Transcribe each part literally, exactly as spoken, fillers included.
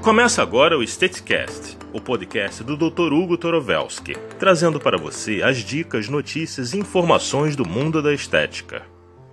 Começa agora o Estetecast, o podcast do doutor Hugo Torovelski, trazendo para você as dicas, notícias e informações do mundo da estética.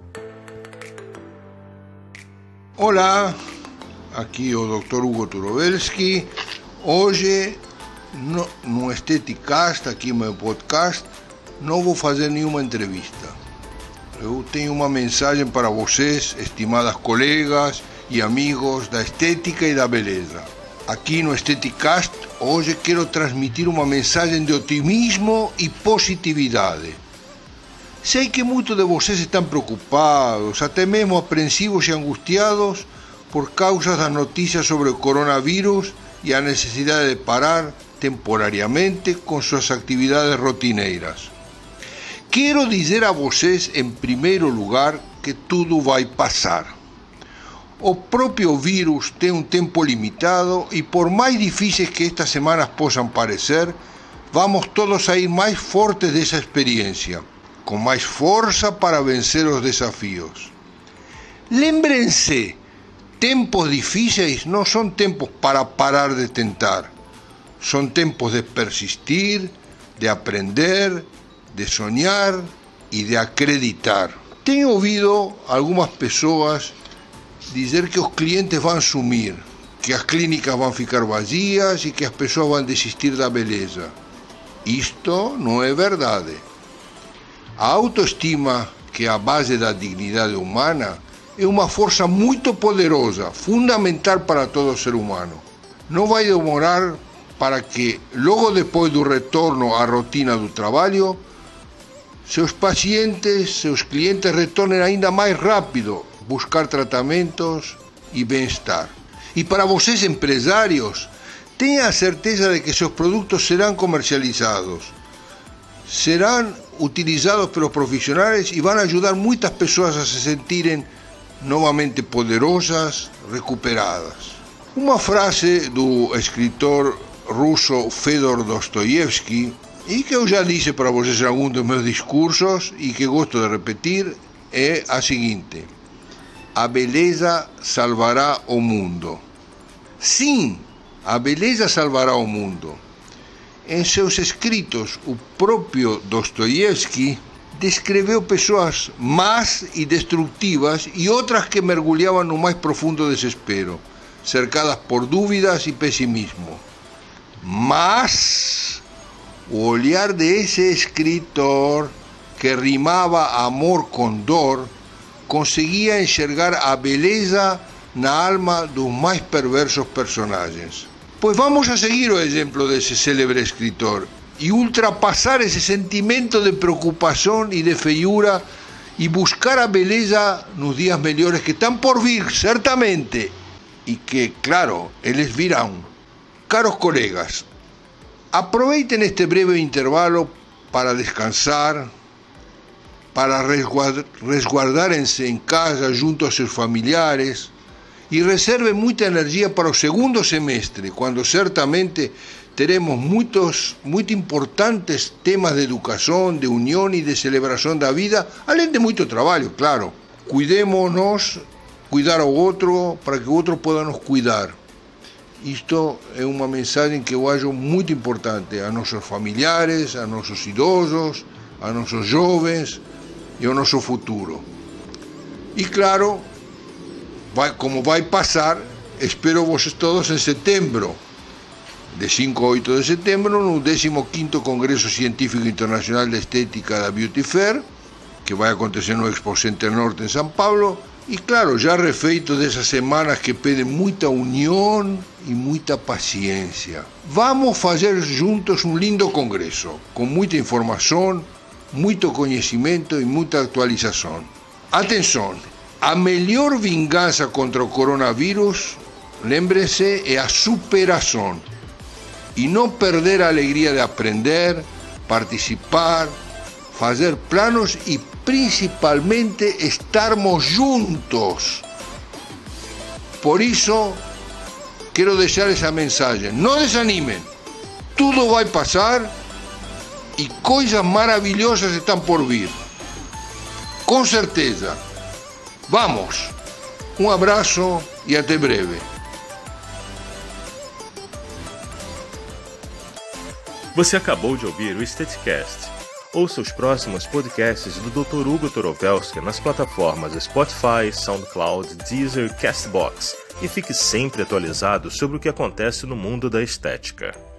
Olá, aqui o doutor Hugo Torovelski. Hoje, no, no Estetecast, aqui no meu podcast, não vou fazer nenhuma entrevista. Eu tenho uma mensagem para vocês, estimadas colegas e amigos da estética e da beleza. Aqui no Estetecast, hoje quero transmitir uma mensagem de otimismo e positividade. Sei que muitos de vocês estão preocupados, até mesmo apreensivos e angustiados por causa das notícias sobre o coronavírus e a necessidade de parar temporariamente com suas atividades rotineiras. Quero dizer a vocês, em primeiro lugar, que tudo vai passar. O próprio vírus tem um tempo limitado e, por mais difíceis que estas semanas possam parecer, vamos todos sair mais fortes dessa experiência, com mais força para vencer os desafios. Lembrem-se, tempos difíceis não são tempos para parar de tentar. São tempos de persistir, de aprender, de sonhar e de acreditar. Tenho ouvido algumas pessoas dizer que os clientes vão sumir, que as clínicas vão ficar vazias e que as pessoas vão desistir da beleza. Isto não é verdade. A autoestima, que é a base da dignidade humana, é uma força muito poderosa, fundamental para todo ser humano. Não vai demorar para que, logo depois do retorno à rotina do trabalho, seus pacientes, seus clientes retornem ainda mais rápido buscar tratamentos e bem-estar. E para vocês empresários, tenham a certeza de que seus produtos serão comercializados, serão utilizados pelos profissionais e vão ajudar muitas pessoas a se sentirem novamente poderosas, recuperadas. Uma frase do escritor russo Fedor Dostoiévski, e que eu já disse para vocês em algum dos meus discursos e que gosto de repetir, é a seguinte: a beleza salvará o mundo. Sim, a beleza salvará o mundo. Em seus escritos, o próprio Dostoiévski descreveu pessoas más e destrutivas e outras que mergulhavam no mais profundo desespero, cercadas por dúvidas e pessimismo. Mas o olhar de esse escritor, que rimava amor com dor, conseguia enxergar a beleza na alma dos mais perversos personagens. Pois vamos a seguir o exemplo desse célebre escritor e ultrapassar esse sentimento de preocupação e de feiura e buscar a beleza nos dias melhores que estão por vir, certamente, e que, claro, eles virão. Caros colegas, aproveitem este breve intervalo para descansar, para resguardarem-se em casa junto a seus familiares e reservem muita energia para o segundo semestre, quando certamente teremos muitos, muito importantes temas de educação, de união e de celebração da vida, além de muito trabalho, claro. Cuidemos-nos, cuidar ao outro, para que o outro possa nos cuidar. Isto é uma mensagem que eu acho muito importante a nossos familiares, a nossos idosos, a nossos jovens e ao nosso futuro. E claro, vai, como vai passar, espero vocês todos em setembro, de cinco a oito de setembro, no décimo quinto Congresso Científico Internacional de Estética da Beauty Fair, que vai acontecer no Expo Center Norte em São Paulo, e claro, já refeito dessas semanas que pedem muita união e muita paciência. Vamos fazer juntos um lindo congresso, com muita informação, muito conhecimento e muita atualização. Atenção, a melhor vingança contra o coronavírus, lembre-se, é a superação. E não perder a alegria de aprender, participar, fazer planos e principalmente estarmos juntos. Por isso, quero deixar essa mensagem. Não desanimem, tudo vai passar e coisas maravilhosas estão por vir. Com certeza. Vamos! Um abraço e até breve. Você acabou de ouvir o Esteticast. Ouça os próximos podcasts do doutor Hugo Torovelski nas plataformas Spotify, SoundCloud, Deezer, Castbox e fique sempre atualizado sobre o que acontece no mundo da estética.